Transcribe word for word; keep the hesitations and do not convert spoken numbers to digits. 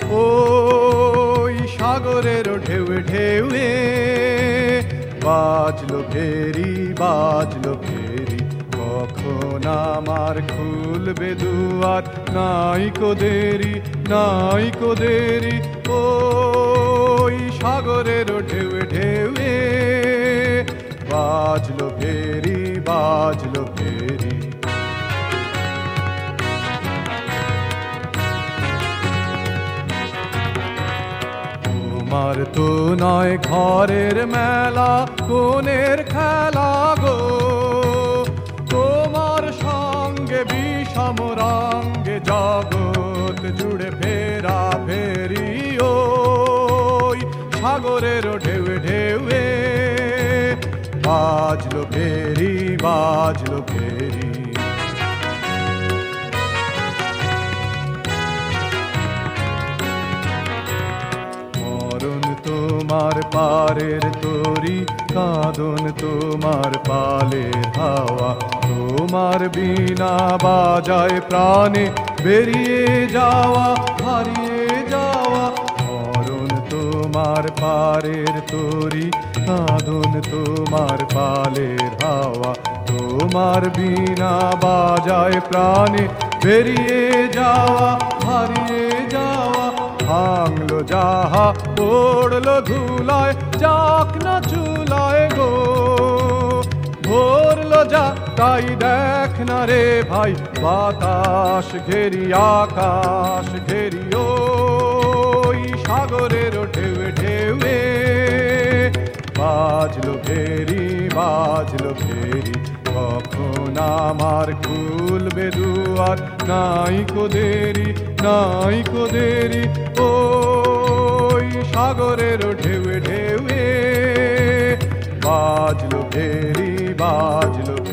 ওই সাগরের ঢেউে ঢেউে বাজলো ফেরি বাজলো ফেরি, কখন আমার খুলবে দুয়ার, নাই কো দেরি নাই কো দেরি। ওই সাগরের ঢেউে ঢেউে বাজলো ফেরি বাজলো ফেরি। তোমার তো নয় ঘরের মেলা, কোনের খেলা গো, তোমার সঙ্গে বিষম রঙ্গে জগৎ জুড়ে ফেরা ফেরি। ওই সাগরের ঢেউে ঢেউে বাজলো ফেরি বাজলো ফেরি। তোমার পারের তরি, কাঁদন তোমার পালের হাওয়া, তোমার বিনা বাজায় প্রাণে বেরিয়ে যাওয়া হারিয়ে যাওয়া। মরণ তোমার পারের তরি, কাঁদন তোমার পালের হাওয়া, তোমার বিনা বাজায় প্রাণে বেরিয়ে যাওয়া হারিয়ে যাওয়া। ভাঙলো যাহা পড়লো ধুলায়, যাক না চুলায় গো, ভরলো যা তাই দেখ না রে ভাই, বাতাস ঘেরি আকাশ ঘেরি। ওই সাগরের ঢেউে ঢেউে বাজলো ফেরি বাজলো ফেরি, কখন আমার খুলবে দুয়ার, নাই কো দেরি নাই কো দেরি। ওই সাগরের ঢেউে ঢেউে বাজলো ফেরি বাজলো